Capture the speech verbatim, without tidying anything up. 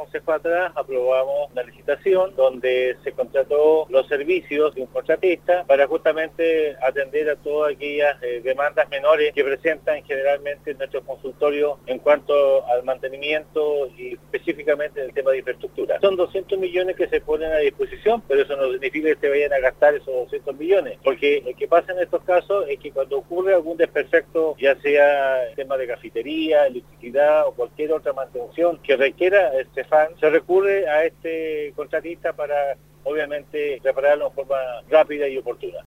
consejo atrás aprobamos una licitación donde se contrató los servicios de un contratista para justamente atender a todas aquellas eh, demandas menores que presentan generalmente nuestros consultorios en cuanto al mantenimiento y específicamente en el tema de infraestructura. Son doscientos millones que se ponen a disposición, pero eso no significa que se vayan a gastar esos doscientos millones, porque lo que pasa en estos casos es que cuando ocurre algún desperfecto, ya sea el tema de cafetería, electricidad o cualquier otra mantención que requiera el CEFAM, se recurre a este contratista para obviamente repararlo de forma rápida y oportuna.